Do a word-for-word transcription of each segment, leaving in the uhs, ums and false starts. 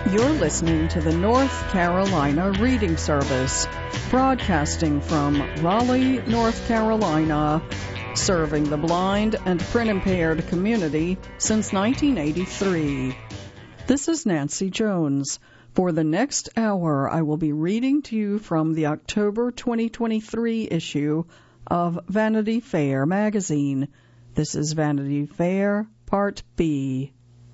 You're listening to the North Carolina Reading Service, broadcasting from Raleigh, North Carolina, serving the blind and print-impaired community since nineteen eighty-three. This is Nancy Jones. For the next hour, I will be reading to you from the October twenty twenty-three issue of Vanity Fair magazine. This is Vanity Fair, Part B.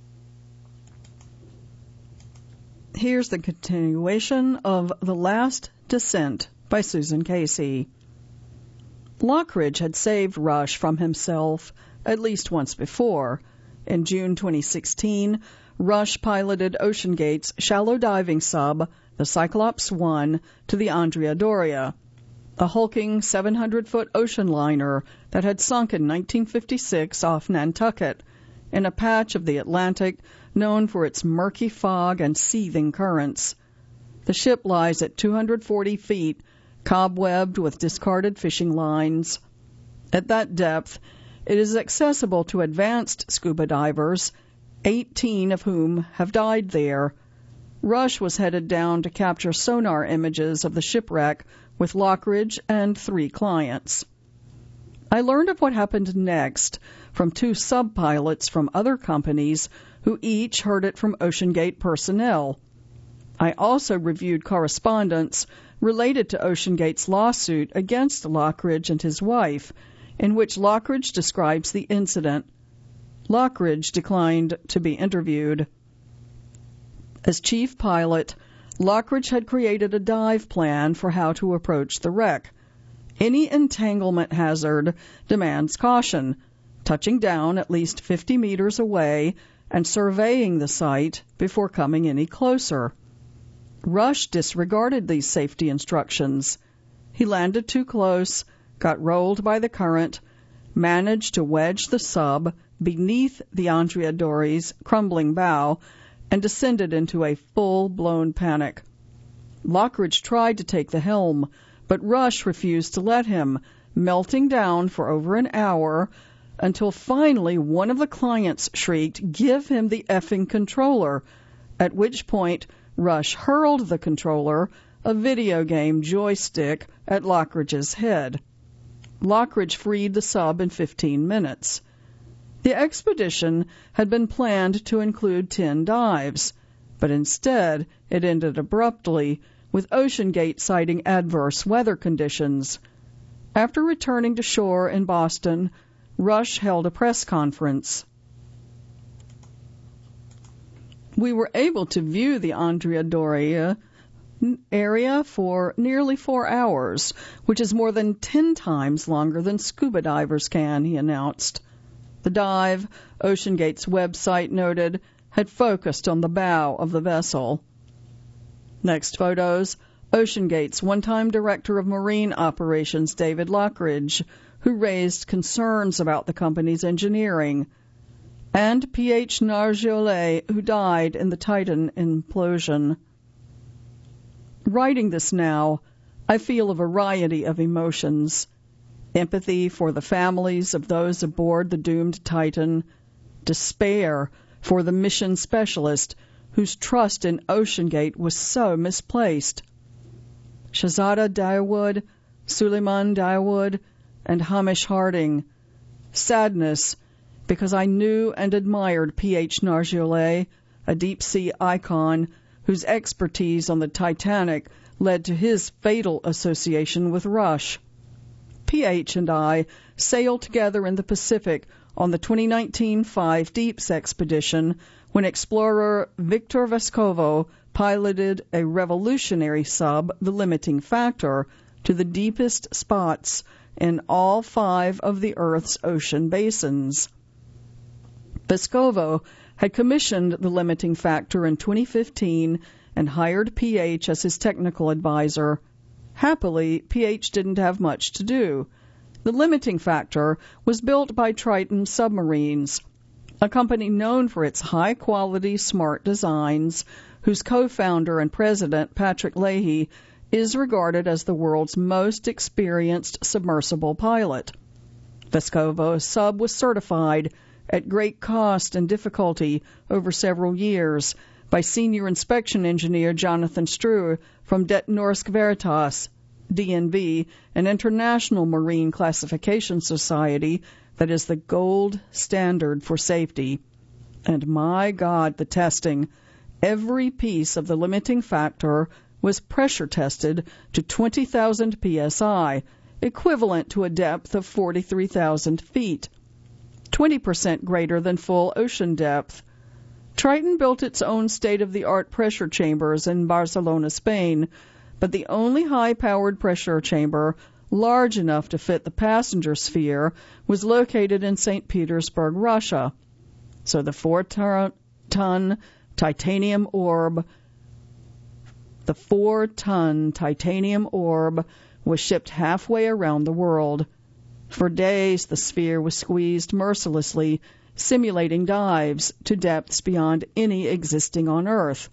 Here's the continuation of The Last Descent by Susan Casey. Lockridge had saved Rush from himself at least once before. In June twenty sixteen, Rush piloted OceanGate's shallow diving sub, the Cyclops one, to the Andrea Doria, a hulking seven hundred foot ocean liner that had sunk in nineteen fifty-six off Nantucket, in a patch of the Atlantic known for its murky fog and seething currents. The ship lies at two hundred forty feet, cobwebbed with discarded fishing lines. At that depth, it is accessible to advanced scuba divers, eighteen of whom have died there. Rush was headed down to capture sonar images of the shipwreck with Lockridge and three clients. I learned of what happened next from two sub-pilots from other companies who each heard it from OceanGate personnel. I also reviewed correspondence related to OceanGate's lawsuit against Lockridge and his wife, in which Lockridge describes the incident. Lockridge declined to be interviewed. As chief pilot, Lockridge had created a dive plan for how to approach the wreck. Any entanglement hazard demands caution, touching down at least fifty meters away and surveying the site before coming any closer. Rush disregarded these safety instructions. He landed too close, got rolled by the current, managed to wedge the sub beneath the Andrea Doria's crumbling bow, and descended into a full-blown panic. Lockridge tried to take the helm, but Rush refused to let him, melting down for over an hour, until finally one of the clients shrieked, "Give him the effing controller," at which point Rush hurled the controller, a video game joystick, at Lockridge's head. Lockridge freed the sub in fifteen minutes. The expedition had been planned to include ten dives, but instead it ended abruptly, with OceanGate citing adverse weather conditions. After returning to shore in Boston, Rush held a press conference. We were able to view the Andrea Doria area for nearly four hours, which is more than ten times longer than scuba divers can, he announced. The dive, OceanGate's website noted, had focused on the bow of the vessel. Next photos, OceanGate's one-time director of marine operations, David Lockridge, who raised concerns about the company's engineering, and P H Nargeolet, who died in the Titan implosion. Writing this now, I feel a variety of emotions. Empathy for the families of those aboard the doomed Titan, despair for the mission specialist whose trust in OceanGate was so misplaced. Shahzada Dawood, Suleiman Dawood, and Hamish Harding. Sadness, because I knew and admired P H Nargeolet, a deep-sea icon whose expertise on the Titanic led to his fatal association with Rush. P H and I sailed together in the Pacific on the twenty nineteen Five Deeps expedition when explorer Victor Vescovo piloted a revolutionary sub, the Limiting Factor, to the deepest spots in all five of the Earth's ocean basins. Vescovo had commissioned the Limiting Factor in twenty fifteen and hired P H as his technical advisor. Happily, P H didn't have much to do. The Limiting Factor was built by Triton Submarines, a company known for its high-quality, smart designs, whose co-founder and president, Patrick Leahy, is regarded as the world's most experienced submersible pilot. Vescovo's sub was certified at great cost and difficulty over several years by Senior Inspection Engineer Jonathan Struve from Det Norsk Veritas, D N V, an international marine classification society that is the gold standard for safety. And my God, the testing. Every piece of the limiting factor was pressure tested to twenty thousand P S I, equivalent to a depth of forty-three thousand feet, twenty percent greater than full ocean depth. Triton built its own state-of-the-art pressure chambers in Barcelona, Spain, but the only high-powered pressure chamber large enough to fit the passenger sphere was located in Saint Petersburg, Russia. So the four-ton titanium orb, the four-ton titanium orb was shipped halfway around the world. For days, the sphere was squeezed mercilessly, simulating dives to depths beyond any existing on Earth.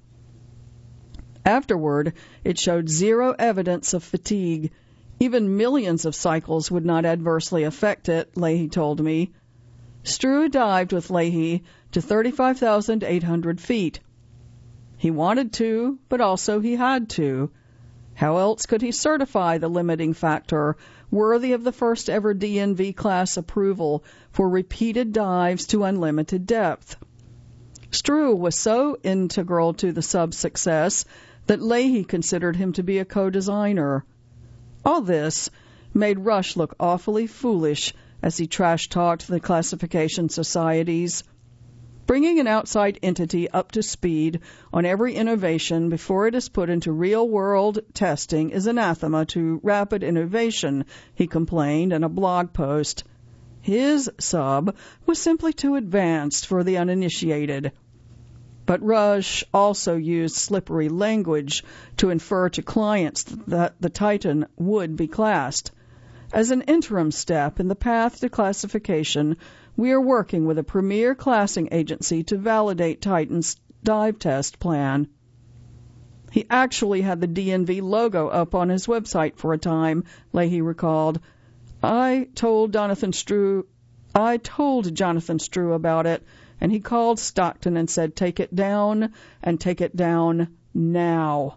Afterward, it showed zero evidence of fatigue. Even millions of cycles would not adversely affect it, Leahy told me. Struve dived with Leahy to thirty-five thousand eight hundred feet. He wanted to, but also he had to. How else could he certify the limiting factor worthy of the first ever D N V class approval for repeated dives to unlimited depth? Struve was so integral to the sub's success that Leahy considered him to be a co-designer. All this made Rush look awfully foolish as he trash-talked the classification societies. Bringing an outside entity up to speed on every innovation before it is put into real-world testing is anathema to rapid innovation, he complained in a blog post. His sub was simply too advanced for the uninitiated. But Rush also used slippery language to infer to clients that the Titan would be classed. As an interim step in the path to classification, we are working with a premier classing agency to validate Titan's dive test plan. He actually had the D N V logo up on his website for a time, Leahy recalled. I told Jonathan Struve, I told Jonathan Struve about it, and he called Stockton and said, take it down, and take it down now.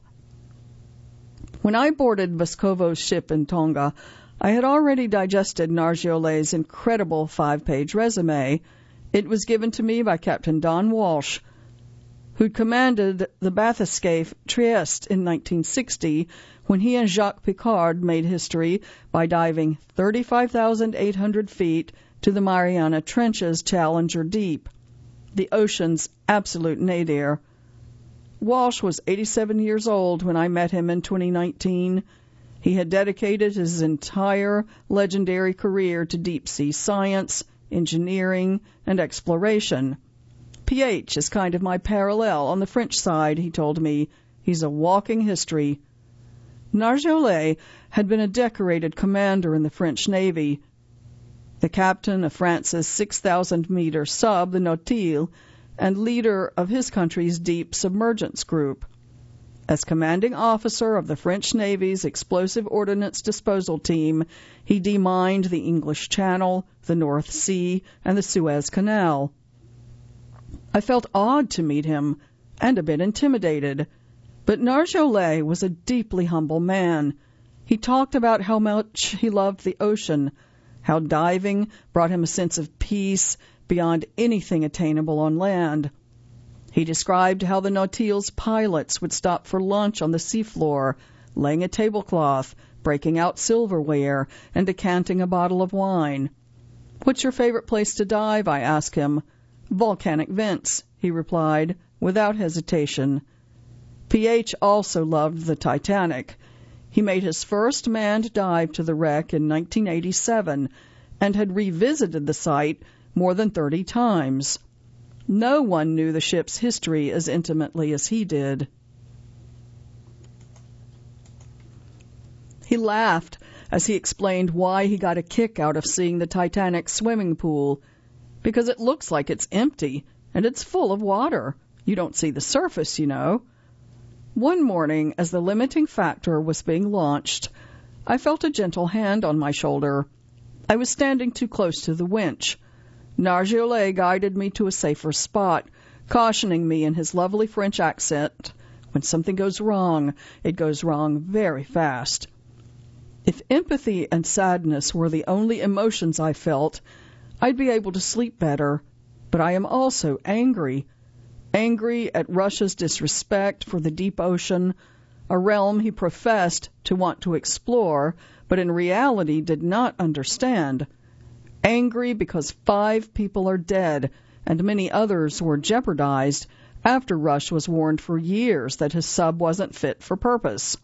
When I boarded Vescovo's ship in Tonga, I had already digested Nargiolet's incredible five-page resume. It was given to me by Captain Don Walsh, who'd commanded the Bathyscaphe Trieste in nineteen sixty, when he and Jacques Picard made history by diving thirty-five thousand eight hundred feet to the Mariana Trench's Challenger Deep, the ocean's absolute nadir. Walsh was eighty-seven years old when I met him in twenty nineteen. He had dedicated his entire legendary career to deep-sea science, engineering, and exploration. P H is kind of my parallel on the French side, he told me. He's a walking history. Nargeolet had been a decorated commander in the French Navy, the captain of France's six thousand meter sub, the Nautile, and leader of his country's deep submergence group. As commanding officer of the French Navy's explosive ordnance disposal team, he demined the English Channel, the North Sea, and the Suez Canal. I felt awed to meet him, and a bit intimidated. But Nargeolet was a deeply humble man. He talked about how much he loved the ocean, how diving brought him a sense of peace beyond anything attainable on land. He described how the Nautile's pilots would stop for lunch on the seafloor, laying a tablecloth, breaking out silverware, and decanting a bottle of wine. "What's your favorite place to dive?" I asked him. "Volcanic vents," he replied, without hesitation. P H also loved the Titanic. He made his first manned dive to the wreck in nineteen eighty-seven and had revisited the site more than thirty times. No one knew the ship's history as intimately as he did. He laughed as he explained why he got a kick out of seeing the Titanic's swimming pool. Because it looks like it's empty, and it's full of water. You don't see the surface, you know. One morning, as the limiting factor was being launched, I felt a gentle hand on my shoulder. I was standing too close to the winch. Nargeolet guided me to a safer spot, cautioning me in his lovely French accent, when something goes wrong, it goes wrong very fast. If empathy and sadness were the only emotions I felt, I'd be able to sleep better, but I am also angry. Angry at Russia's disrespect for the deep ocean, a realm he professed to want to explore, but in reality did not understand. Angry because five people are dead and many others were jeopardized after Rush was warned for years that his sub wasn't fit for purpose.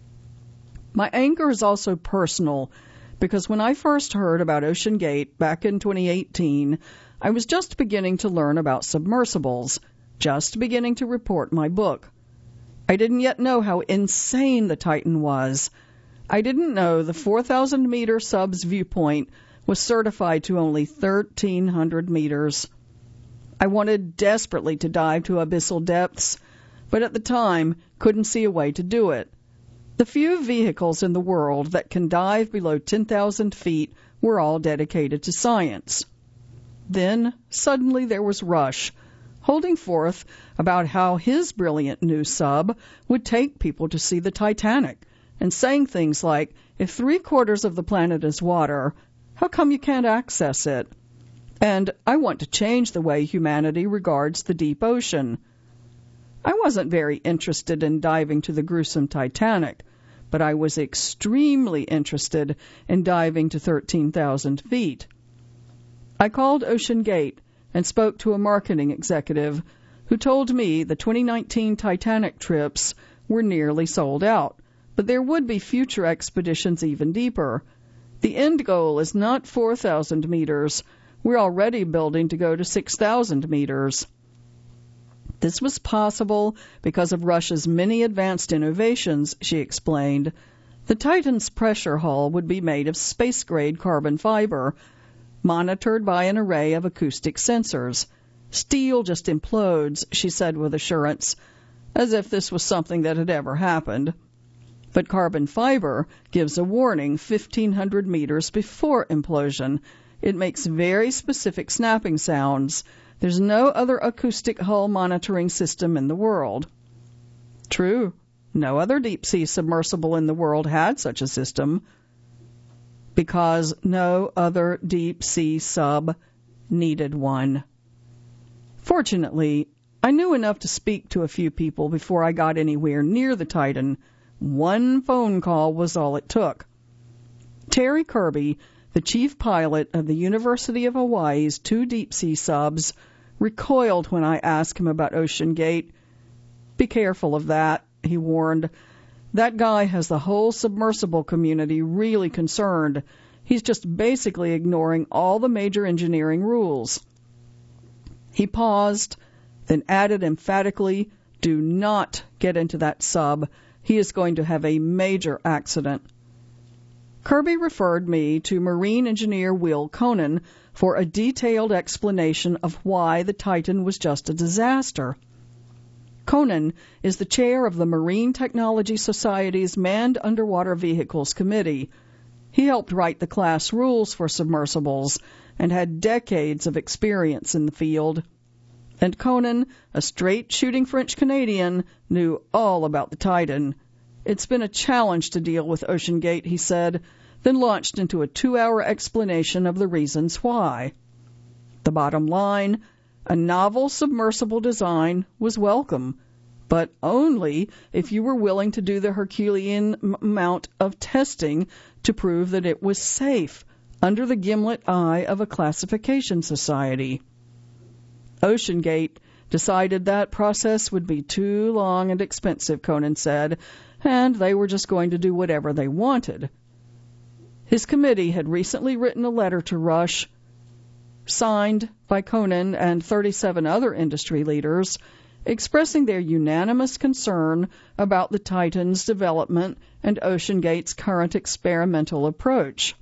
My anger is also personal because when I first heard about OceanGate back in twenty eighteen, I was just beginning to learn about submersibles, just beginning to report my book. I didn't yet know how insane the Titan was. I didn't know the four thousand meter sub's viewpoint was certified to only thirteen hundred meters. I wanted desperately to dive to abyssal depths, but at the time couldn't see a way to do it. The few vehicles in the world that can dive below ten thousand feet were all dedicated to science. Then, suddenly there was Rush, holding forth about how his brilliant new sub would take people to see the Titanic, and saying things like, if three-quarters of the planet is water, how come you can't access it? And I want to change the way humanity regards the deep ocean. I wasn't very interested in diving to the gruesome Titanic, but I was extremely interested in diving to thirteen thousand feet. I called OceanGate and spoke to a marketing executive who told me the twenty nineteen Titanic trips were nearly sold out, but there would be future expeditions even deeper. The end goal is not four thousand meters. We're already building to go to six thousand meters. This was possible because of Russia's many advanced innovations, she explained. The Titan's pressure hull would be made of space-grade carbon fiber, monitored by an array of acoustic sensors. Steel just implodes, she said with assurance, as if this was something that had ever happened. But carbon fiber gives a warning fifteen hundred meters before implosion. It makes very specific snapping sounds. There's no other acoustic hull monitoring system in the world. True, no other deep-sea submersible in the world had such a system, because no other deep-sea sub needed one. Fortunately, I knew enough to speak to a few people before I got anywhere near the Titan. One phone call was all it took. Terry Kirby, the chief pilot of the University of Hawaii's two deep-sea subs, recoiled when I asked him about OceanGate. Be careful of that, he warned. That guy has the whole submersible community really concerned. He's just basically ignoring all the major engineering rules. He paused, then added emphatically, do not get into that sub. He is going to have a major accident. Kirby referred me to marine engineer Will Conan for a detailed explanation of why the Titan was just a disaster. Conan is the chair of the Marine Technology Society's Manned Underwater Vehicles Committee. He helped write the class rules for submersibles and had decades of experience in the field. And Conan, a straight-shooting French-Canadian, knew all about the Titan. It's been a challenge to deal with OceanGate, he said, then launched into a two-hour explanation of the reasons why. The bottom line, a novel submersible design was welcome, but only if you were willing to do the Herculean m- amount of testing to prove that it was safe under the gimlet eye of a classification society. OceanGate decided that process would be too long and expensive, Conan said, and they were just going to do whatever they wanted. His committee had recently written a letter to Rush, signed by Conan and thirty-seven other industry leaders, expressing their unanimous concern about the Titan's development and OceanGate's current experimental approach.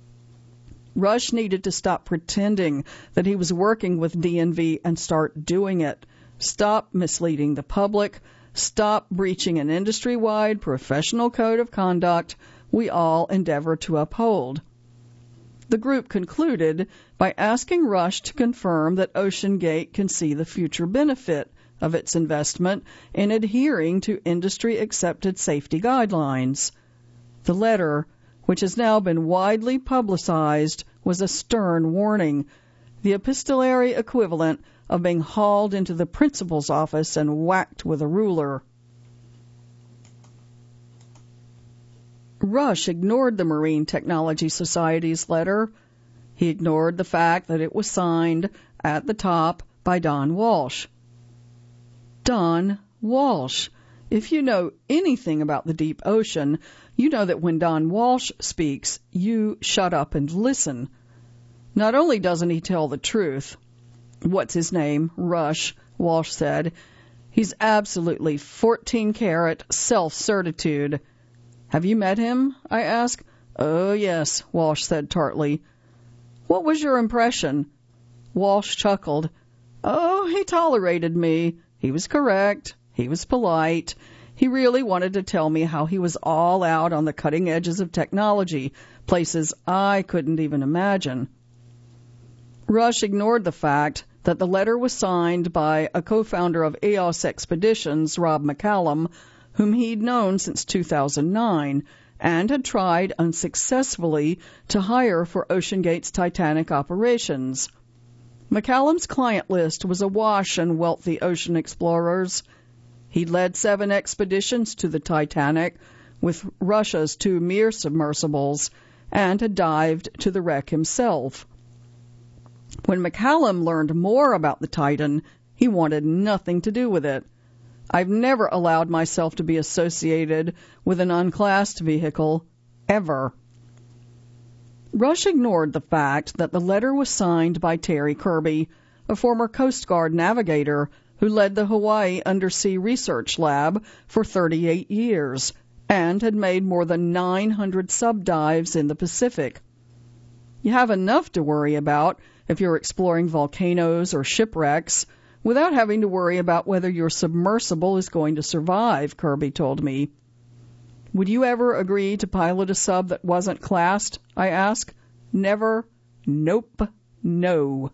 Rush needed to stop pretending that he was working with D N V and start doing it. Stop misleading the public. Stop breaching an industry-wide professional code of conduct we all endeavor to uphold. The group concluded by asking Rush to confirm that OceanGate can see the future benefit of its investment in adhering to industry-accepted safety guidelines. The letter, which has now been widely publicized, was a stern warning, the epistolary equivalent of being hauled into the principal's office and whacked with a ruler. Rush ignored the Marine Technology Society's letter. He ignored the fact that it was signed at the top by Don Walsh. Don Walsh. If you know anything about the deep ocean, you know that when Don Walsh speaks, you shut up and listen. Not only doesn't he tell the truth, what's his name, Rush, Walsh said, he's absolutely fourteen karat self-certitude. Have you met him? I asked. Oh, yes, Walsh said tartly. What was your impression? Walsh chuckled. Oh, he tolerated me. He was correct. He was polite. He really wanted to tell me how he was all out on the cutting edges of technology, places I couldn't even imagine. Rush ignored the fact that the letter was signed by a co-founder of E O S Expeditions, Rob McCallum, whom he'd known since two thousand nine, and had tried unsuccessfully to hire for OceanGate's Titanic operations. McCallum's client list was awash in wealthy ocean explorers. He'd led seven expeditions to the Titanic with Russia's two Mir submersibles and had dived to the wreck himself. When McCallum learned more about the Titan, he wanted nothing to do with it. I've never allowed myself to be associated with an unclassed vehicle, ever. Rush ignored the fact that the letter was signed by Terry Kirby, a former Coast Guard navigator who led the Hawaii Undersea Research Lab for thirty-eight years and had made more than nine hundred subdives in the Pacific. You have enough to worry about if you're exploring volcanoes or shipwrecks without having to worry about whether your submersible is going to survive, Kirby told me. Would you ever agree to pilot a sub that wasn't classed? I asked. Never. Nope. No.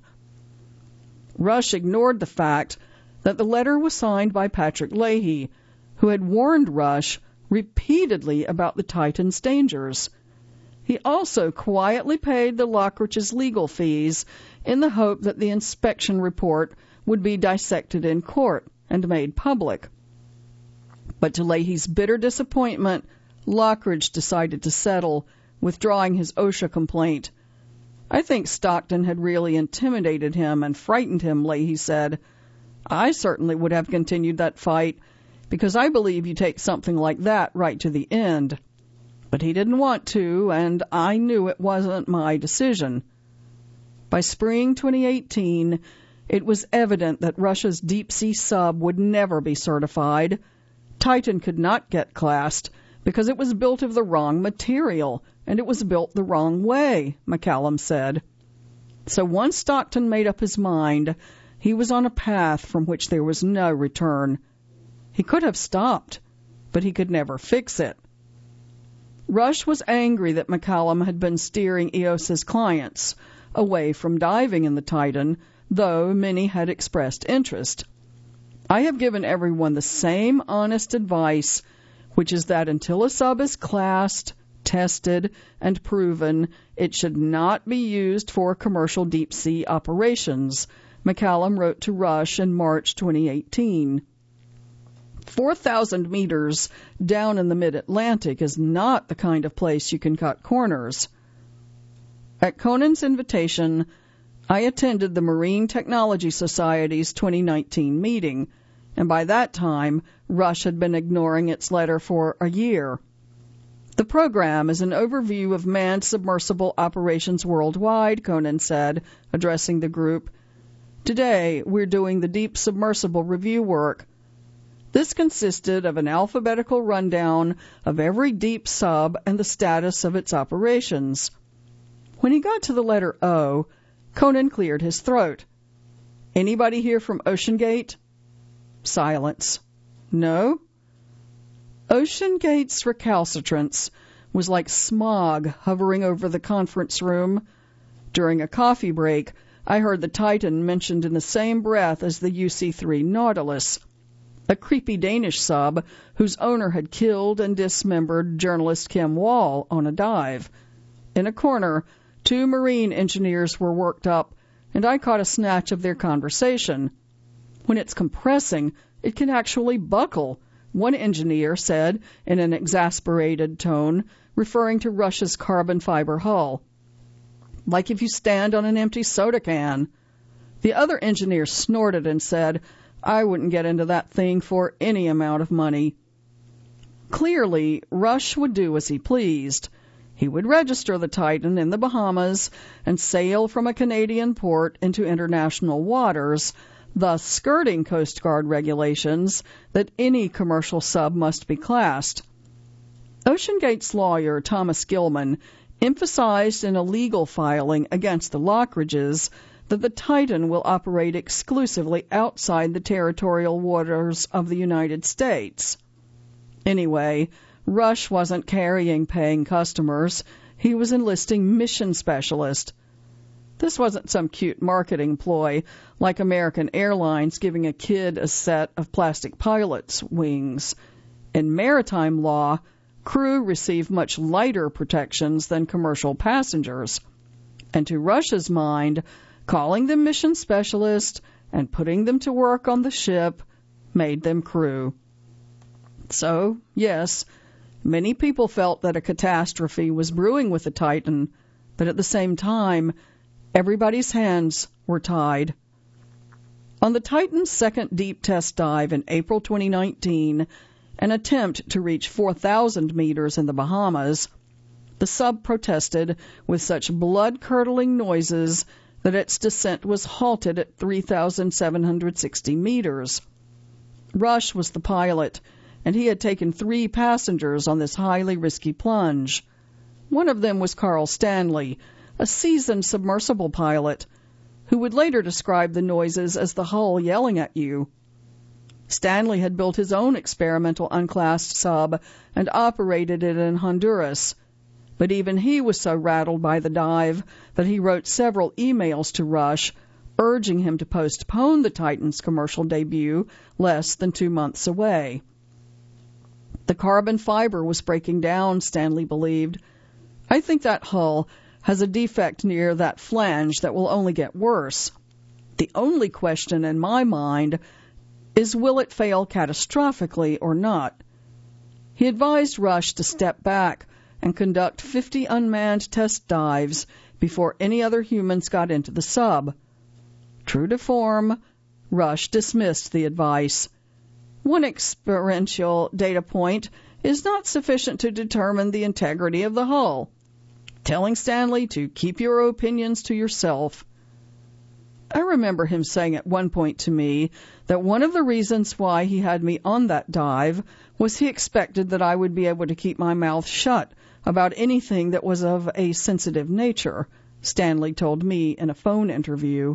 Rush ignored the fact that the letter was signed by Patrick Leahy, who had warned Rush repeatedly about the Titan's dangers. He also quietly paid the Lockridge's legal fees in the hope that the inspection report would be dissected in court and made public. But to Leahy's bitter disappointment, Lockridge decided to settle, withdrawing his OSHA complaint. I think Stockton had really intimidated him and frightened him, Leahy said. I certainly would have continued that fight, because I believe you take something like that right to the end. But he didn't want to, and I knew it wasn't my decision. By spring twenty eighteen, it was evident that Russia's deep-sea sub would never be certified. Titan could not get classed because it was built of the wrong material, and it was built the wrong way, McCallum said. So once Stockton made up his mind, he was on a path from which there was no return. He could have stopped, but he could never fix it. Rush was angry that McCallum had been steering EOS's clients away from diving in the Titan, though many had expressed interest. I have given everyone the same honest advice, which is that until a sub is classed, tested, and proven, it should not be used for commercial deep-sea operations, McCallum wrote to Rush in March twenty eighteen. four thousand meters down in the mid-Atlantic is not the kind of place you can cut corners. At Conan's invitation, I attended the Marine Technology Society's twenty nineteen meeting, and by that time, Rush had been ignoring its letter for a year. The program is an overview of manned submersible operations worldwide, Conan said, addressing the group. Today, we're doing the deep submersible review work. This consisted of an alphabetical rundown of every deep sub and the status of its operations. When he got to the letter O, Conan cleared his throat. Anybody here from OceanGate? Silence. No? OceanGate's recalcitrance was like smog hovering over the conference room. During a coffee break, I heard the Titan mentioned in the same breath as the U C three Nautilus, a creepy Danish sub whose owner had killed and dismembered journalist Kim Wall on a dive. In a corner, two marine engineers were worked up, and I caught a snatch of their conversation. When it's compressing, it can actually buckle, one engineer said in an exasperated tone, referring to Russia's carbon fiber hull. Like if you stand on an empty soda can. The other engineer snorted and said, I wouldn't get into that thing for any amount of money. Clearly, Rush would do as he pleased. He would register the Titan in the Bahamas and sail from a Canadian port into international waters, thus skirting Coast Guard regulations that any commercial sub must be classed. OceanGate's lawyer, Thomas Gilman, emphasized in a legal filing against the Lockridges that the Titan will operate exclusively outside the territorial waters of the United States. Anyway, Rush wasn't carrying paying customers. He was enlisting mission specialists. This wasn't some cute marketing ploy like American Airlines giving a kid a set of plastic pilot's wings. In maritime law, crew receive much lighter protections than commercial passengers. And to Rush's mind, calling them mission specialists and putting them to work on the ship made them crew. So, yes, many people felt that a catastrophe was brewing with the Titan, but at the same time, everybody's hands were tied. On the Titan's second deep test dive in April twenty nineteen, an attempt to reach four thousand meters in the Bahamas, the sub protested with such blood-curdling noises that its descent was halted at three thousand seven hundred sixty meters. Rush was the pilot, and he had taken three passengers on this highly risky plunge. One of them was Carl Stanley, a seasoned submersible pilot, who would later describe the noises as the hull yelling at you. Stanley had built his own experimental unclassed sub and operated it in Honduras, but even he was so rattled by the dive that he wrote several emails to Rush, urging him to postpone the Titan's commercial debut less than two months away. The carbon fiber was breaking down, Stanley believed. I think that hull has a defect near that flange that will only get worse. The only question in my mind is, will it fail catastrophically or not? He advised Rush to step back and conduct fifty unmanned test dives before any other humans got into the sub. True to form, Rush dismissed the advice. One experiential data point is not sufficient to determine the integrity of the hull, telling Stanley to keep your opinions to yourself. I remember him saying at one point to me that one of the reasons why he had me on that dive was he expected that I would be able to keep my mouth shut about anything that was of a sensitive nature, Stanley told me in a phone interview.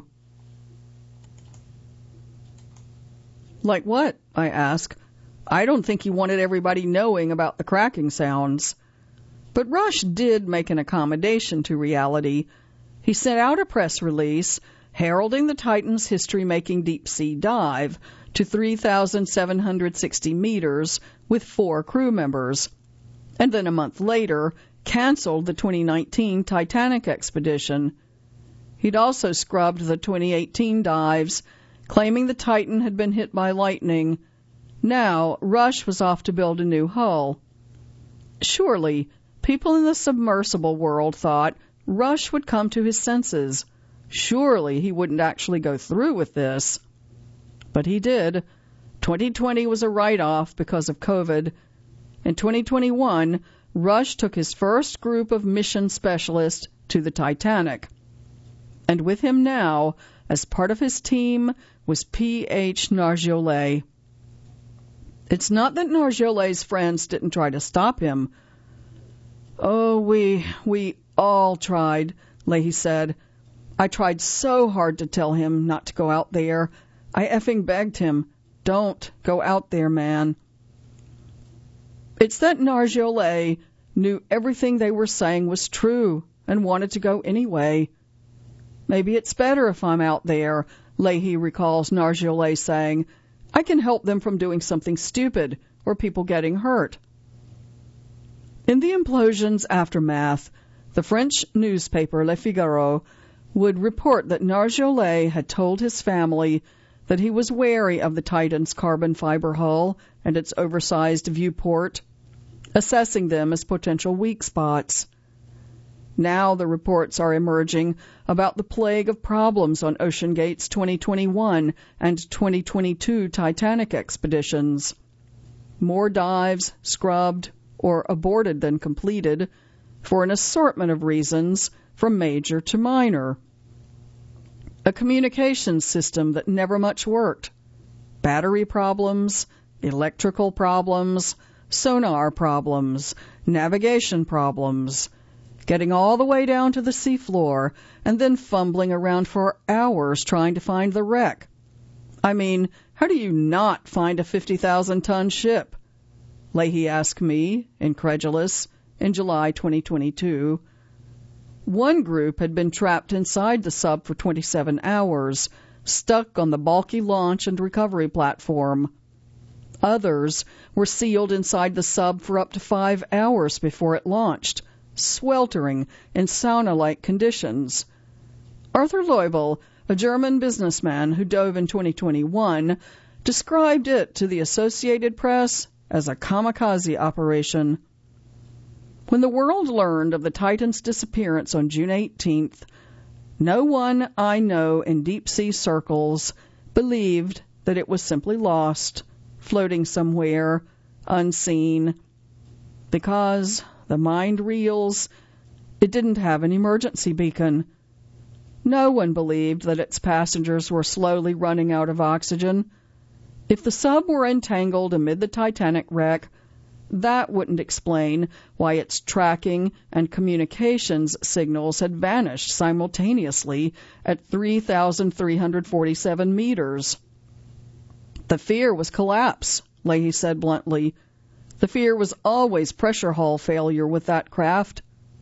Like what? I asked. I don't think he wanted everybody knowing about the cracking sounds. But Rush did make an accommodation to reality. He sent out a press release heralding the Titan's history-making deep-sea dive to three thousand seven hundred sixty meters with four crew members, and then a month later canceled the twenty nineteen Titanic expedition. He'd also scrubbed the twenty eighteen dives, claiming the Titan had been hit by lightning. Now, Rush was off to build a new hull. Surely, people in the submersible world thought Rush would come to his senses. Surely he wouldn't actually go through with this. But he did. twenty twenty was a write-off because of COVID. In twenty twenty-one, Rush took his first group of mission specialists to the Titanic. And with him now, as part of his team, was P H Nargeolet. It's not that Nargeolet's friends didn't try to stop him. Oh, we, we all tried, Leahy said. I tried so hard to tell him not to go out there. I effing begged him, don't go out there, man. It's that Nargeolet knew everything they were saying was true and wanted to go anyway. Maybe it's better if I'm out there, Leahy recalls Nargeolet saying. I can help them from doing something stupid or people getting hurt. In the implosion's aftermath, the French newspaper Le Figaro would report that Nargeolet had told his family that he was wary of the Titan's carbon fiber hull and its oversized viewport, assessing them as potential weak spots. Now the reports are emerging about the plague of problems on OceanGate's twenty twenty-one and twenty twenty-two Titanic expeditions. More dives scrubbed or aborted than completed for an assortment of reasons from major to minor. A communications system that never much worked. Battery problems, electrical problems, sonar problems, navigation problems. Getting all the way down to the seafloor and then fumbling around for hours trying to find the wreck. I mean, how do you not find a fifty thousand ton ship? Leahy asked me, incredulous, in July twenty twenty-two. One group had been trapped inside the sub for twenty-seven hours, stuck on the bulky launch and recovery platform. Others were sealed inside the sub for up to five hours before it launched, sweltering in sauna-like conditions. Arthur Leubel, a German businessman who dove in twenty twenty-one, described it to the Associated Press as a kamikaze operation. When the world learned of the Titan's disappearance on June eighteenth, no one I know in deep-sea circles believed that it was simply lost, floating somewhere, unseen, because the mind reels, it didn't have an emergency beacon. No one believed that its passengers were slowly running out of oxygen. If the sub were entangled amid the Titanic wreck, that wouldn't explain why its tracking and communications signals had vanished simultaneously at three thousand three hundred forty-seven meters. The fear was collapse, Leahy said bluntly. The fear was always pressure hull failure with that craft.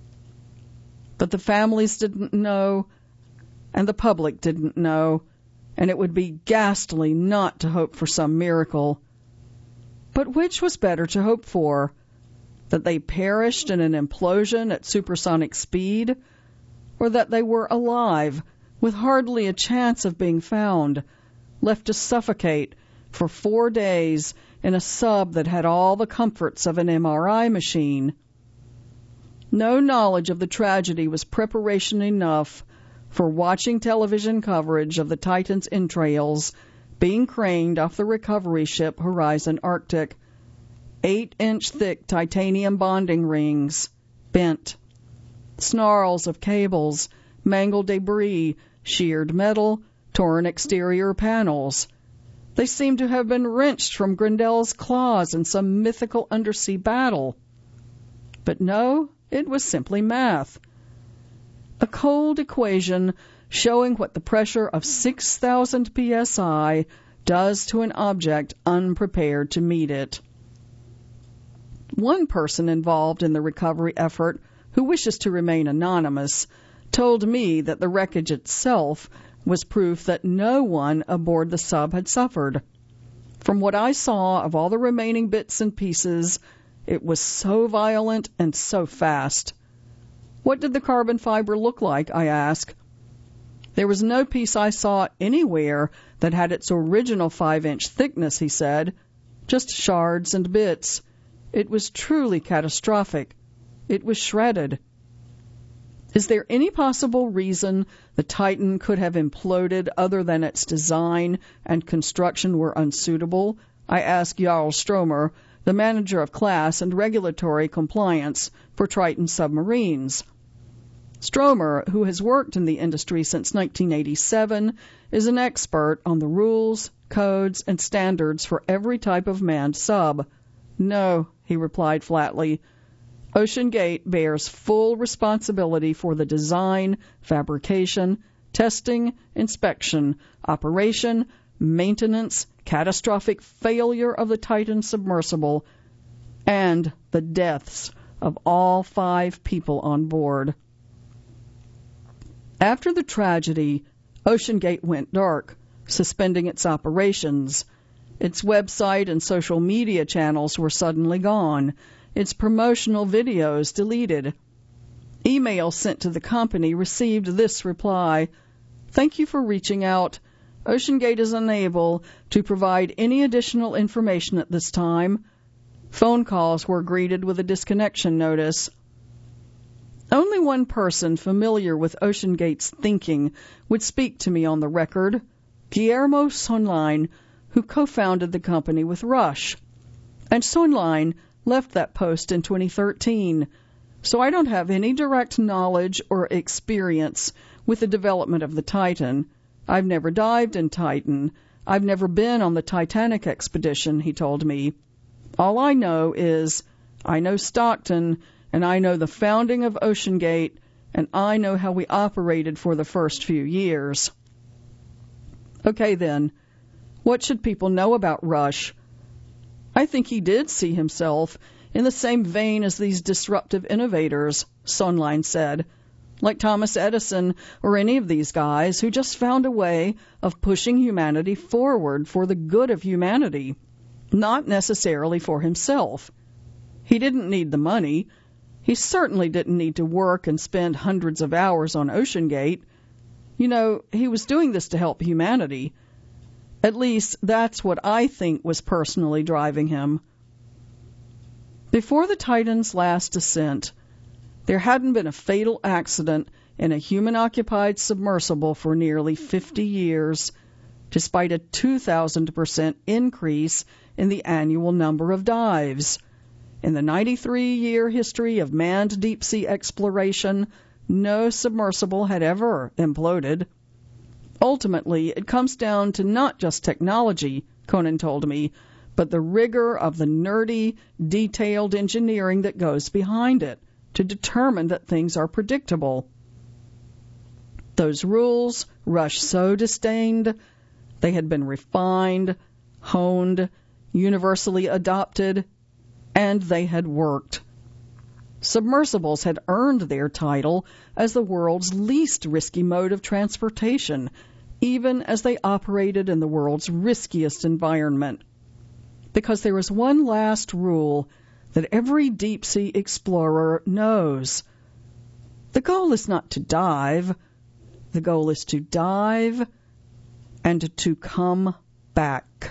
But the families didn't know, and the public didn't know, and it would be ghastly not to hope for some miracle. But which was better to hope for? That they perished in an implosion at supersonic speed, or that they were alive, with hardly a chance of being found, left to suffocate for four days in a sub that had all the comforts of an M R I machine? No knowledge of the tragedy was preparation enough for watching television coverage of the Titan's entrails being craned off the recovery ship Horizon Arctic. Eight-inch thick titanium bonding rings, bent. Snarls of cables, mangled debris, sheared metal, torn exterior panels. They seemed to have been wrenched from Grendel's claws in some mythical undersea battle. But no, it was simply math. A cold equation showing what the pressure of six thousand P S I does to an object unprepared to meet it. One person involved in the recovery effort, who wishes to remain anonymous, told me that the wreckage itself was proof that no one aboard the sub had suffered. From what I saw of all the remaining bits and pieces, it was so violent and so fast. What did the carbon fiber look like, I asked. There was no piece I saw anywhere that had its original five-inch thickness, he said. Just shards and bits. It was truly catastrophic. It was shredded. Is there any possible reason the Titan could have imploded other than its design and construction were unsuitable? I asked Jarl Stromer, the manager of class and regulatory compliance for Triton submarines. Stromer, who has worked in the industry since nineteen eighty-seven, is an expert on the rules, codes, and standards for every type of manned sub. No, he replied flatly. OceanGate bears full responsibility for the design, fabrication, testing, inspection, operation, maintenance, catastrophic failure of the Titan submersible, and the deaths of all five people on board. After the tragedy, OceanGate went dark, suspending its operations. Its website and social media channels were suddenly gone, its promotional videos deleted. Emails sent to the company received this reply: "Thank you for reaching out. OceanGate is unable to provide any additional information at this time." Phone calls were greeted with a disconnection notice. Only one person familiar with OceanGate's thinking would speak to me on the record: Guillermo Sonline, who co-founded the company with Rush. And Sonline left that post in twenty thirteen, so I don't have any direct knowledge or experience with the development of the Titan. I've never dived in Titan. I've never been on the Titanic expedition, he told me. All I know is I know Stockton, and I know the founding of OceanGate, and I know how we operated for the first few years. Okay, then, what should people know about Rush? I think he did see himself in the same vein as these disruptive innovators, Sonline said, like Thomas Edison or any of these guys who just found a way of pushing humanity forward for the good of humanity, not necessarily for himself. He didn't need the money. He certainly didn't need to work and spend hundreds of hours on OceanGate. You know, he was doing this to help humanity. At least that's what I think was personally driving him. Before the Titan's last descent, there hadn't been a fatal accident in a human-occupied submersible for nearly fifty years, despite a two thousand percent increase in the annual number of dives. In the ninety-three year history of manned deep-sea exploration, no submersible had ever imploded. Ultimately, it comes down to not just technology, Conan told me, but the rigor of the nerdy, detailed engineering that goes behind it to determine that things are predictable. Those rules Rush so disdained, they had been refined, honed, universally adopted, and they had worked. Submersibles had earned their title as the world's least risky mode of transportation, even as they operated in the world's riskiest environment. Because there is one last rule that every deep-sea explorer knows. The goal is not to dive. The goal is to dive and to come back.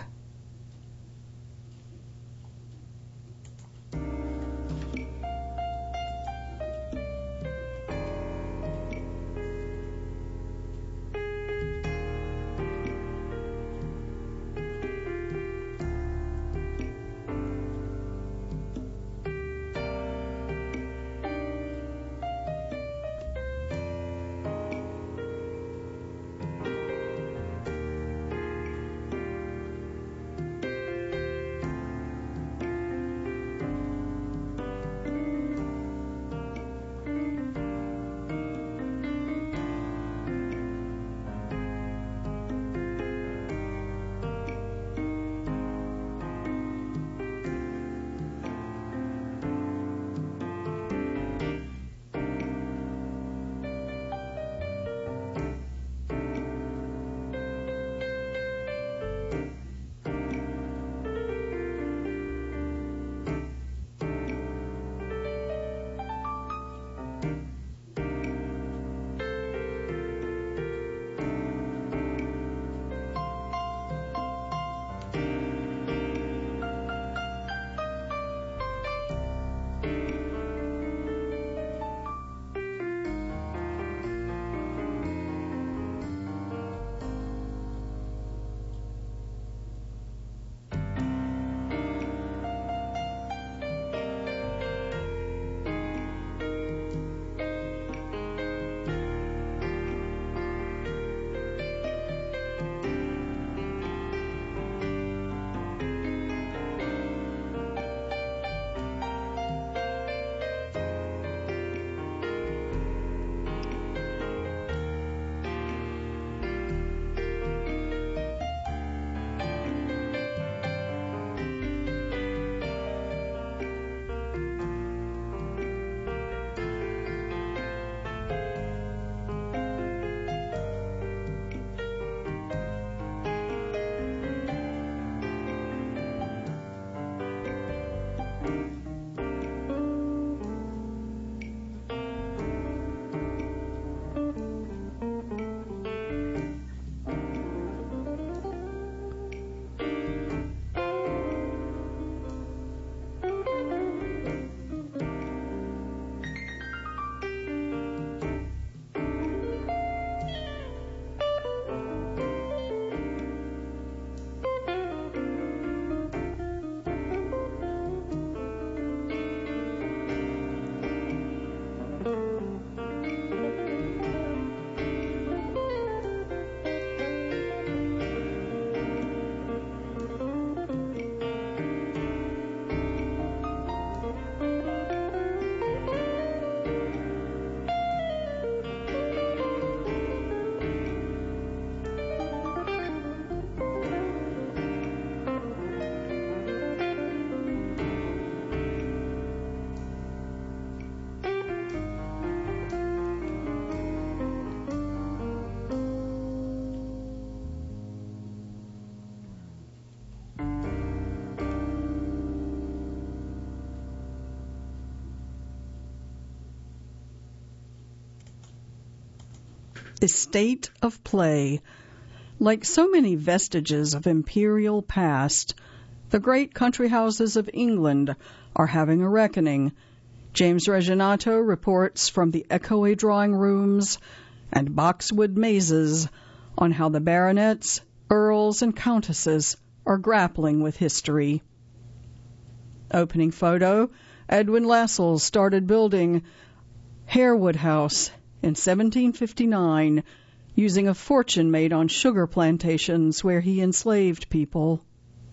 Estate of play. Like so many vestiges of imperial past, the great country houses of England are having a reckoning. James Reginato reports from the echoey drawing rooms and boxwood mazes on how the baronets, earls, and countesses are grappling with history. Opening photo, Edwin Lascelles started building Harewood House in seventeen fifty-nine, using a fortune made on sugar plantations where he enslaved people.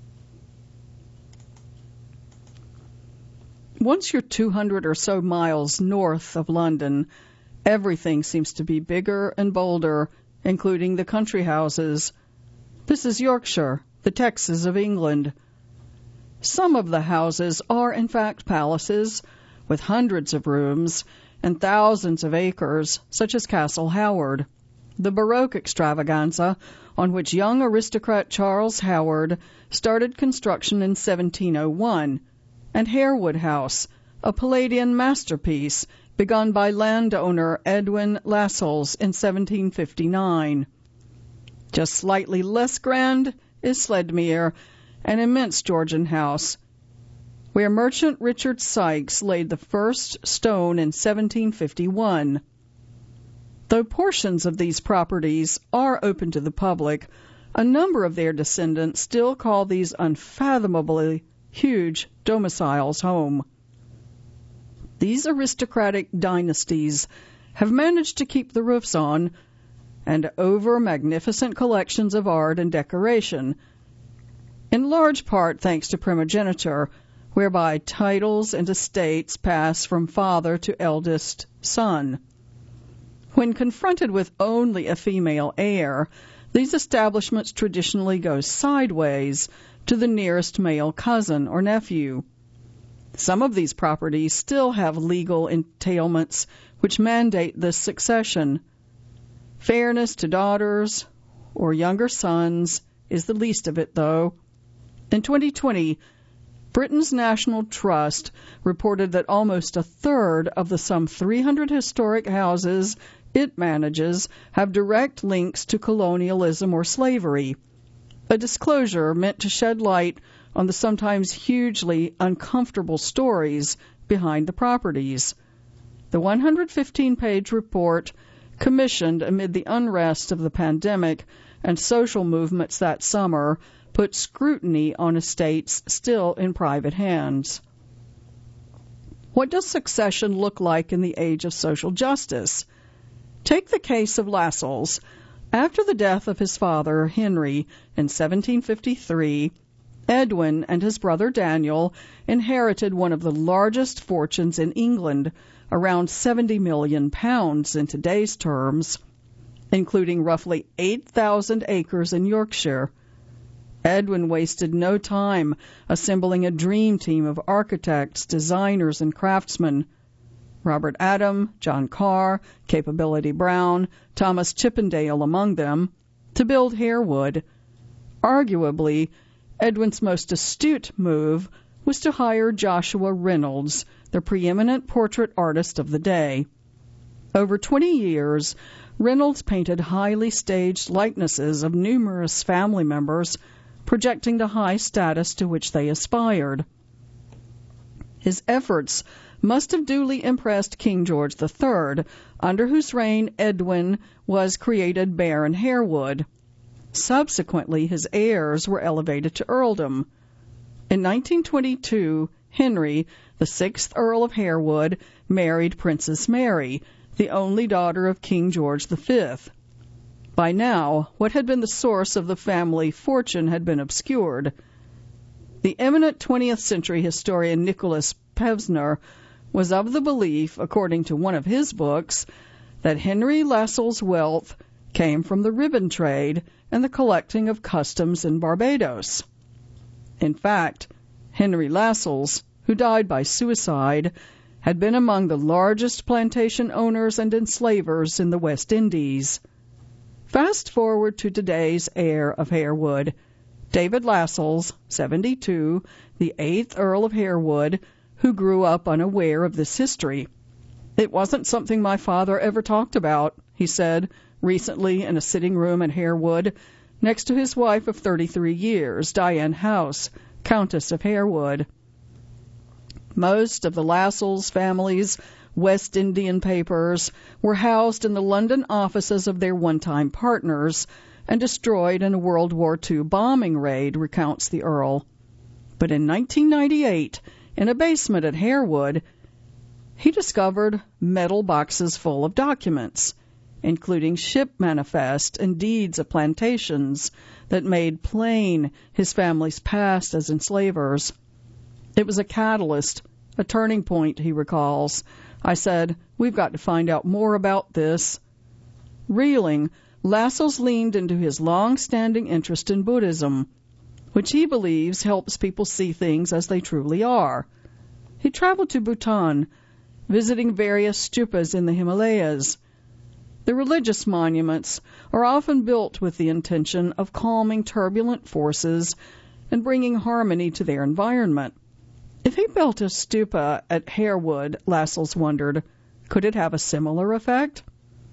Once you're two hundred or so miles north of London, everything seems to be bigger and bolder, including the country houses. This is Yorkshire, the Texas of England. Some of the houses are in fact palaces, with hundreds of rooms and thousands of acres, such as Castle Howard, the Baroque extravaganza on which young aristocrat Charles Howard started construction in seventeen oh one, and Harewood House, a Palladian masterpiece begun by landowner Edwin Lascelles in seventeen fifty-nine. Just slightly less grand is Sledmere, an immense Georgian house, where merchant Richard Sykes laid the first stone in seventeen fifty-one. Though portions of these properties are open to the public, a number of their descendants still call these unfathomably huge domiciles home. These aristocratic dynasties have managed to keep the roofs on and over magnificent collections of art and decoration, in large part thanks to primogeniture, whereby titles and estates pass from father to eldest son. When confronted with only a female heir, these establishments traditionally go sideways to the nearest male cousin or nephew. Some of these properties still have legal entailments which mandate this succession. Fairness to daughters or younger sons is the least of it, though. In twenty twenty, Britain's National Trust reported that almost a third of the some three hundred historic houses it manages have direct links to colonialism or slavery, a disclosure meant to shed light on the sometimes hugely uncomfortable stories behind the properties. The one hundred fifteen page report, commissioned amid the unrest of the pandemic and social movements that summer, put scrutiny on estates still in private hands. What does succession look like in the age of social justice? Take the case of Lascelles. After the death of his father, Henry, in seventeen fifty-three, Edwin and his brother Daniel inherited one of the largest fortunes in England, around seventy million pounds in today's terms, including roughly eight thousand acres in Yorkshire. Edwin wasted no time assembling a dream team of architects, designers, and craftsmen. Robert Adam, John Carr, Capability Brown, Thomas Chippendale among them, to build Harewood. Arguably, Edwin's most astute move was to hire Joshua Reynolds, the preeminent portrait artist of the day. Over twenty years, Reynolds painted highly staged likenesses of numerous family members, projecting the high status to which they aspired. His efforts must have duly impressed King George the Third, under whose reign Edwin was created Baron Harewood. Subsequently, his heirs were elevated to earldom. In nineteen twenty-two, Henry, the sixth Earl of Harewood, married Princess Mary, the only daughter of King George the Fifth. By now, what had been the source of the family fortune had been obscured. The eminent twentieth century historian Nicholas Pevsner was of the belief, according to one of his books, that Henry Lascelles' wealth came from the ribbon trade and the collecting of customs in Barbados. In fact, Henry Lascelles, who died by suicide, had been among the largest plantation owners and enslavers in the West Indies. Fast forward to today's heir of Harewood, David Lascelles, seventy-two, the eighth Earl of Harewood, who grew up unaware of this history. "It wasn't something my father ever talked about," he said, recently in a sitting room at Harewood, next to his wife of thirty-three years, Diane House, Countess of Harewood. Most of the Lassells family's West Indian papers were housed in the London offices of their one-time partners and destroyed in a World War Two bombing raid, recounts the Earl. But in nineteen ninety-eight, in a basement at Harewood, he discovered metal boxes full of documents, including ship manifests and deeds of plantations that made plain his family's past as enslavers. It was a catalyst, a turning point, he recalls. I said, "We've got to find out more about this." Reeling, Lassells leaned into his long-standing interest in Buddhism, which he believes helps people see things as they truly are. He traveled to Bhutan, visiting various stupas in the Himalayas. The religious monuments are often built with the intention of calming turbulent forces and bringing harmony to their environment. If he built a stupa at Harewood, Lassells wondered, could it have a similar effect?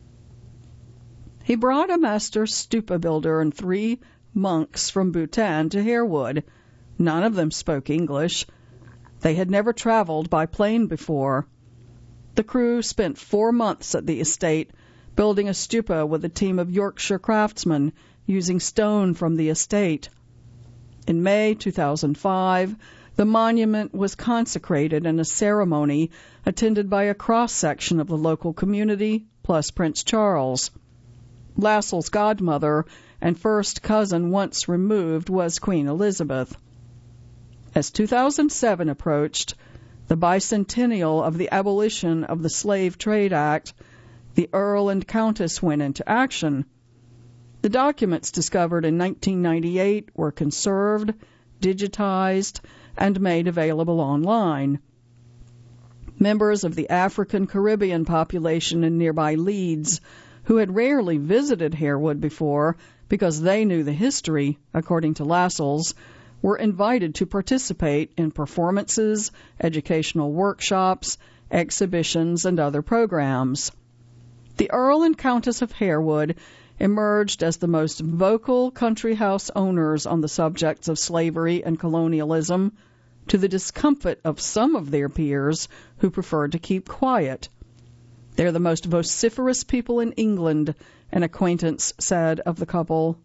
He brought a master stupa builder and three monks from Bhutan to Harewood. None of them spoke English. They had never traveled by plane before. The crew spent four months at the estate, building a stupa with a team of Yorkshire craftsmen using stone from the estate. In May two thousand five, the monument was consecrated in a ceremony attended by a cross-section of the local community, plus Prince Charles. Lassells' godmother and first cousin once removed was Queen Elizabeth. As two thousand seven approached, the bicentennial of the abolition of the Slave Trade Act, the Earl and Countess went into action. The documents discovered in nineteen ninety-eight were conserved, digitized, and made available online. Members of the African Caribbean population in nearby Leeds, who had rarely visited Harewood before because they knew the history, according to Lassells, were invited to participate in performances, educational workshops, exhibitions, and other programs. The Earl and Countess of Harewood emerged as the most vocal country house owners on the subjects of slavery and colonialism, to the discomfort of some of their peers who preferred to keep quiet. They're the most vociferous people in England, an acquaintance said of the couple.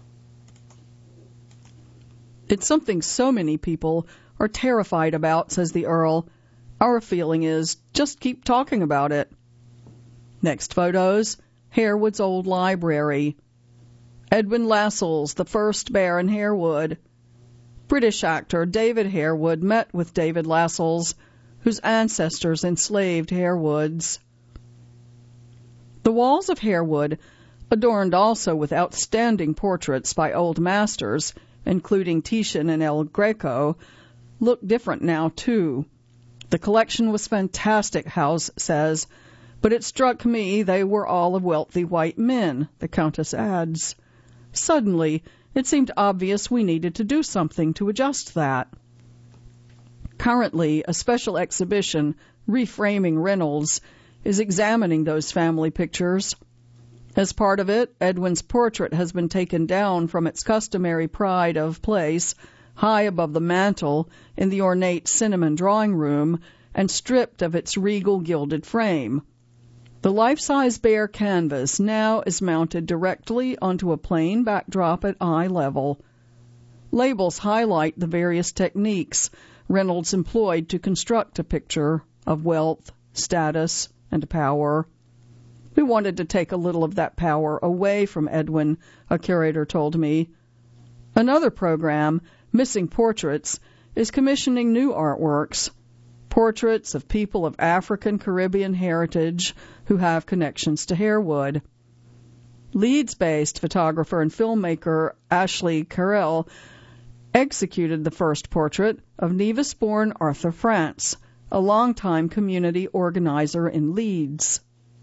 It's something so many people are terrified about, says the Earl. Our feeling is, just keep talking about it. Next photos, Harewood's old library. Edwin Lassells, the first Baron Harewood. British actor David Harewood met with David Lassells, whose ancestors enslaved Harewoods. The walls of Harewood, adorned also with outstanding portraits by old masters, including Titian and El Greco, look different now, too. The collection was fantastic, House says, but it struck me they were all of wealthy white men, the Countess adds. Suddenly, it seemed obvious we needed to do something to adjust that. Currently, a special exhibition, Reframing Reynolds, is examining those family pictures. As part of it, Edwin's portrait has been taken down from its customary pride of place, high above the mantel in the ornate cinnamon drawing room, and stripped of its regal gilded frame. The life-size bare canvas now is mounted directly onto a plain backdrop at eye level. Labels highlight the various techniques Reynolds employed to construct a picture of wealth, status, and power. We wanted to take a little of that power away from Edwin, a curator told me. Another program, Missing Portraits, is commissioning new artworks, portraits of people of African Caribbean heritage who have connections to Harewood. Leeds-based photographer and filmmaker Ashley Carrell executed the first portrait of Nevis-born Arthur France, a longtime community organizer in Leeds.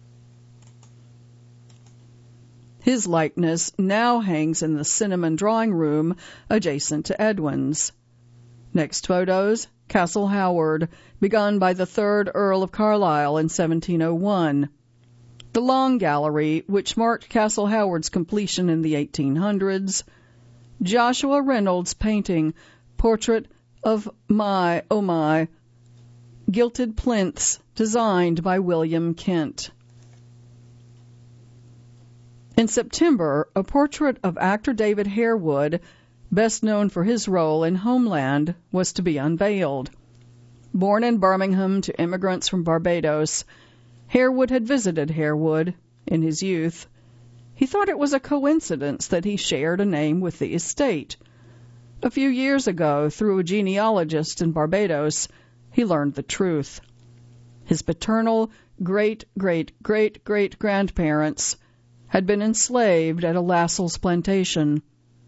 His likeness now hangs in the cinnamon drawing room adjacent to Edwin's. Next photos, Castle Howard, begun by the third Earl of Carlisle in seventeen oh one. The the Long Gallery, which marked Castle Howard's completion in the eighteen hundreds, Joshua Reynolds' painting Portrait of My, Oh My, Gilded Plinths, designed by William Kent. In September, a portrait of actor David Harewood, best known for his role in Homeland, was to be unveiled. Born in Birmingham to immigrants from Barbados, Harewood had visited Harewood in his youth. He thought it was a coincidence that he shared a name with the estate. A few years ago, through a genealogist in Barbados, he learned the truth. His paternal great-great-great-great-grandparents had been enslaved at a Lascelles plantation.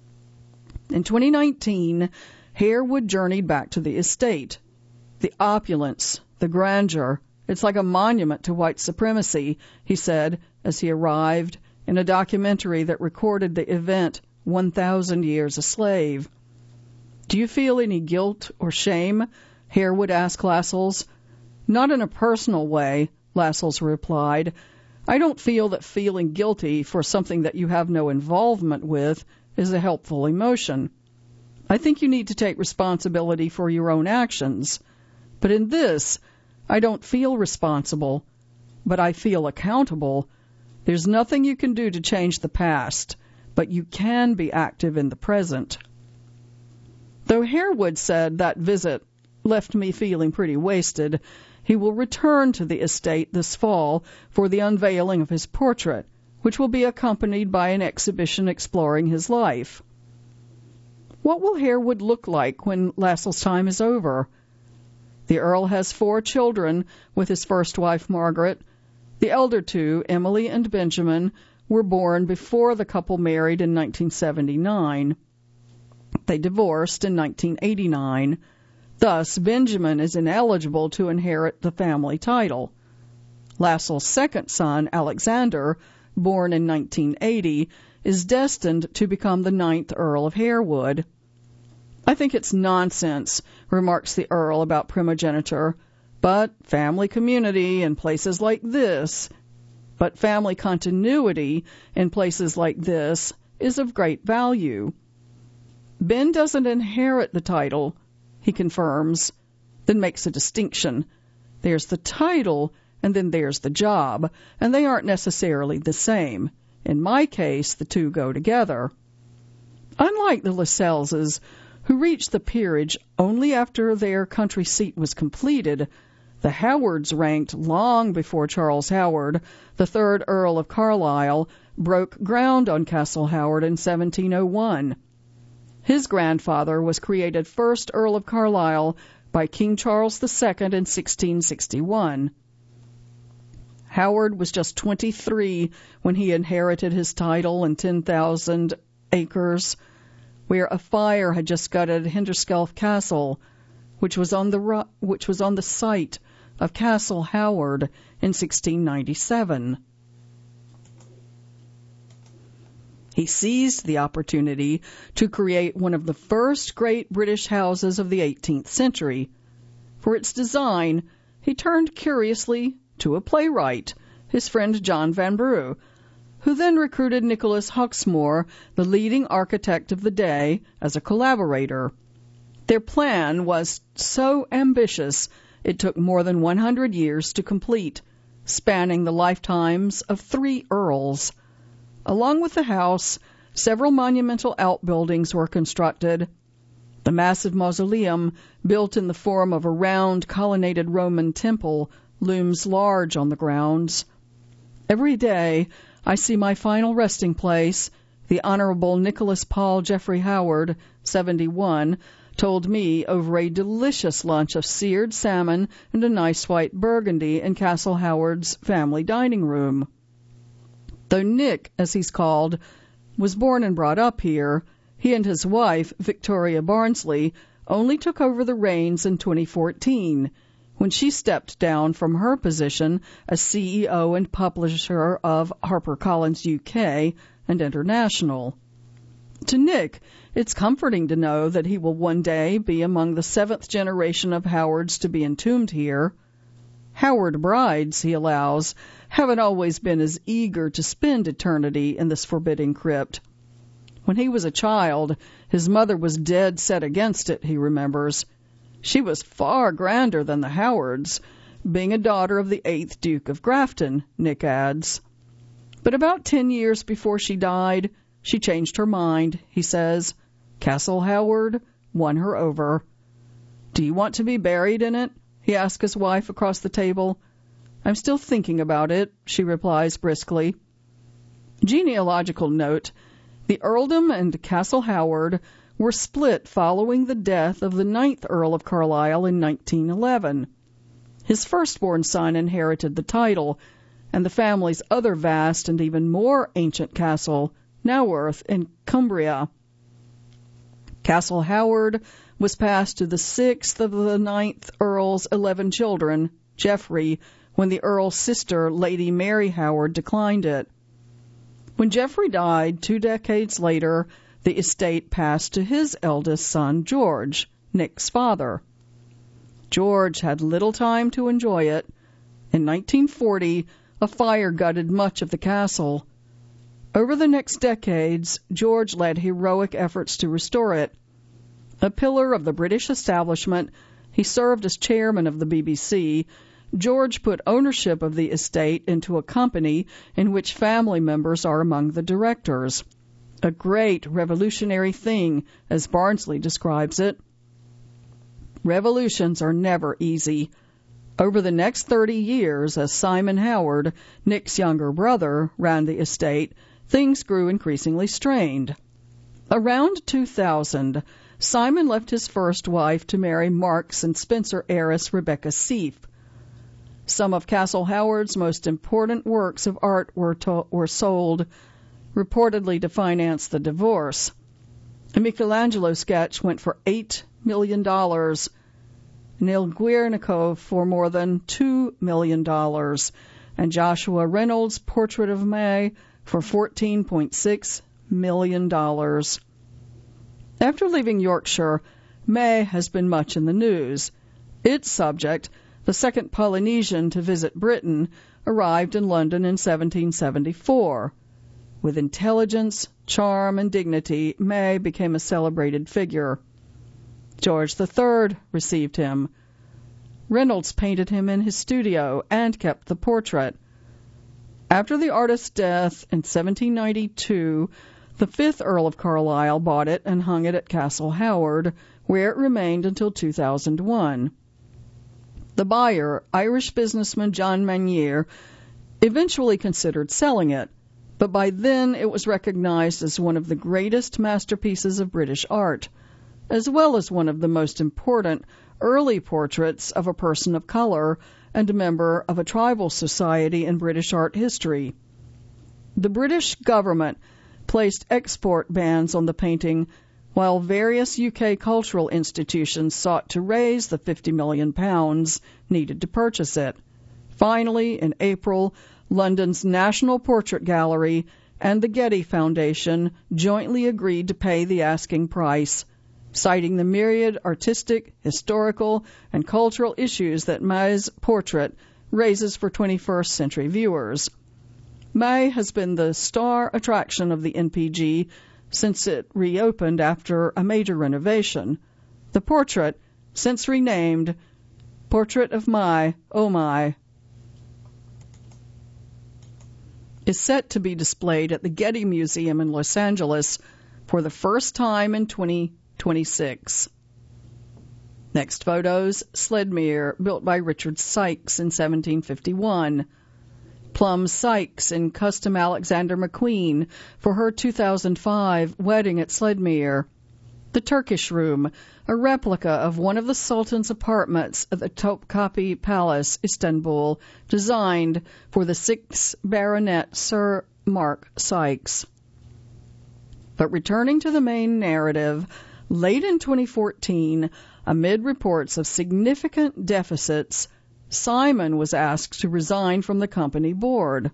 In twenty nineteen, Harewood journeyed back to the estate. The opulence, the grandeur, it's like a monument to white supremacy, he said as he arrived in a documentary that recorded the event one thousand Years a Slave. Do you feel any guilt or shame? Harewood asked Lascelles. Not in a personal way, Lascelles replied. I don't feel that feeling guilty for something that you have no involvement with is a helpful emotion. I think you need to take responsibility for your own actions. But in this, I don't feel responsible, but I feel accountable. There's nothing you can do to change the past, but you can be active in the present. Though Harewood said that visit left me feeling pretty wasted, he will return to the estate this fall for the unveiling of his portrait, which will be accompanied by an exhibition exploring his life. What will Harewood look like when Lascelles' time is over? The Earl has four children with his first wife, Margaret. The elder two, Emily and Benjamin, were born before the couple married in nineteen seventy-nine. They divorced in nineteen eighty-nine. Thus, Benjamin is ineligible to inherit the family title. Lascelles' second son, Alexander, born in nineteen eighty, is destined to become the ninth Earl of Harewood. I think it's nonsense, remarks the Earl about primogeniture, but family community in places like this, but family continuity in places like this is of great value. Ben doesn't inherit the title, he confirms, then makes a distinction. There's the title, and then there's the job, and they aren't necessarily the same. In my case, the two go together. Unlike the Lascelleses, who reached the peerage only after their country seat was completed, the Howards ranked long before Charles Howard, the third Earl of Carlisle, broke ground on Castle Howard in seventeen oh one. His grandfather was created first Earl of Carlisle by King Charles the Second in sixteen sixty-one. Howard was just twenty-three when he inherited his title and ten thousand acres, where a fire had just gutted Hinderskelf Castle, which was on the which was on the site of Castle Howard in sixteen ninety-seven. He seized the opportunity to create one of the first great British houses of the eighteenth century. For its design, he turned curiously to a playwright, his friend John Vanbrugh, who then recruited Nicholas Hawksmoor, the leading architect of the day, as a collaborator. Their plan was so ambitious it took more than one hundred years to complete, spanning the lifetimes of three earls. Along with the house, several monumental outbuildings were constructed. The massive mausoleum, built in the form of a round colonnaded Roman temple, looms large on the grounds. Every day, I see my final resting place, the Honorable Nicholas Paul Jeffrey Howard, seventy-one, told me over a delicious lunch of seared salmon and a nice white burgundy in Castle Howard's family dining room. Though Nick, as he's called, was born and brought up here, he and his wife, Victoria Barnsley, only took over the reins in twenty fourteen, when she stepped down from her position as C E O and publisher of HarperCollins U K and International. To Nick, it's comforting to know that he will one day be among the seventh generation of Howards to be entombed here. Howard brides, he allows, haven't always been as eager to spend eternity in this forbidding crypt. When he was a child, his mother was dead set against it, he remembers. She was far grander than the Howards, being a daughter of the eighth Duke of Grafton, Nick adds. But about ten years before she died, she changed her mind, he says. Castle Howard won her over. Do you want to be buried in it? He asked his wife across the table. I'm still thinking about it, she replies briskly. Genealogical note, the earldom and Castle Howard were split following the death of the ninth Earl of Carlisle in nineteen eleven. His firstborn son inherited the title, and the family's other vast and even more ancient castle, Naworth in Cumbria. Castle Howard was passed to the sixth of the ninth Earl's eleven children, Geoffrey, when the Earl's sister, Lady Mary Howard, declined it. When Geoffrey died two decades later, the estate passed to his eldest son, George, Nick's father. George had little time to enjoy it. In nineteen forty, a fire gutted much of the castle. Over the next decades, George led heroic efforts to restore it. A pillar of the British establishment, he served as chairman of the B B C. George put ownership of the estate into a company in which family members are among the directors. A great revolutionary thing, as Barnsley describes it. Revolutions are never easy. Over the next thirty years, as Simon Howard, Nick's younger brother, ran the estate, things grew increasingly strained. Around two thousand, Simon left his first wife to marry Marks and Spencer heiress Rebecca Seif. Some of Castle Howard's most important works of art were, to- were sold, reportedly to finance the divorce. A Michelangelo sketch went for eight million dollars, Neil Guernicke for more than two million dollars, and Joshua Reynolds' portrait of May for fourteen point six million dollars. After leaving Yorkshire, May has been much in the news. Its subject, the second Polynesian to visit Britain, arrived in London in seventeen seventy-four. With intelligence, charm, and dignity, May became a celebrated figure. George the Third received him. Reynolds painted him in his studio and kept the portrait. After the artist's death in seventeen ninety-two, the fifth Earl of Carlisle bought it and hung it at Castle Howard, where it remained until two thousand one. The buyer, Irish businessman John Manier, eventually considered selling it, but by then it was recognized as one of the greatest masterpieces of British art, as well as one of the most important early portraits of a person of color and a member of a tribal society in British art history. The British government placed export bans on the painting, while various U K cultural institutions sought to raise the fifty million pounds needed to purchase it. Finally, in April, London's National Portrait Gallery and the Getty Foundation jointly agreed to pay the asking price, citing the myriad artistic, historical, and cultural issues that May's portrait raises for twenty-first century viewers. May has been the star attraction of the N P G since it reopened after a major renovation. The portrait, since renamed Portrait of May, Oh My, is set to be displayed at the Getty Museum in Los Angeles for the first time in twenty twenty-six. Next photos, Sledmere, built by Richard Sykes in seventeen fifty-one. Plum Sykes in custom Alexander McQueen for her two thousand five wedding at Sledmere. The Turkish Room, a replica of one of the Sultan's apartments at the Topkapi Palace, Istanbul, designed for the sixth Baronet Sir Mark Sykes. But returning to the main narrative, late in twenty fourteen, amid reports of significant deficits, Simon was asked to resign from the company board.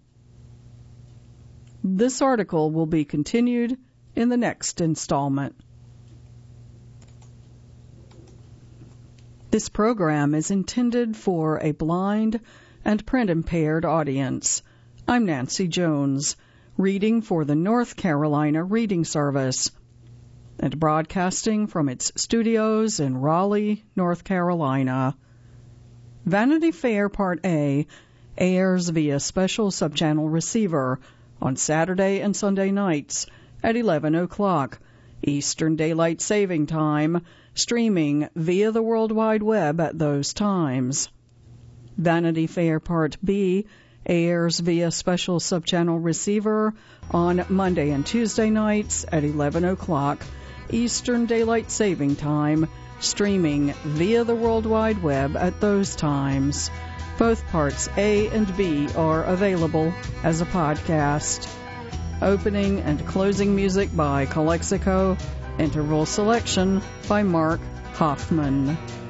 This article will be continued in the next installment. This program is intended for a blind and print-impaired audience. I'm Nancy Jones, reading for the North Carolina Reading Service, and broadcasting from its studios in Raleigh, North Carolina. Vanity Fair Part A airs via special subchannel receiver on Saturday and Sunday nights at eleven o'clock Eastern Daylight Saving Time, streaming via the World Wide Web at those times. Vanity Fair Part B airs via special subchannel receiver on Monday and Tuesday nights at eleven o'clock Eastern Daylight Saving Time, streaming via the World Wide Web at those times. Both parts A and B are available as a podcast. Opening and closing music by Calexico. Interval selection by Mark Hoffman.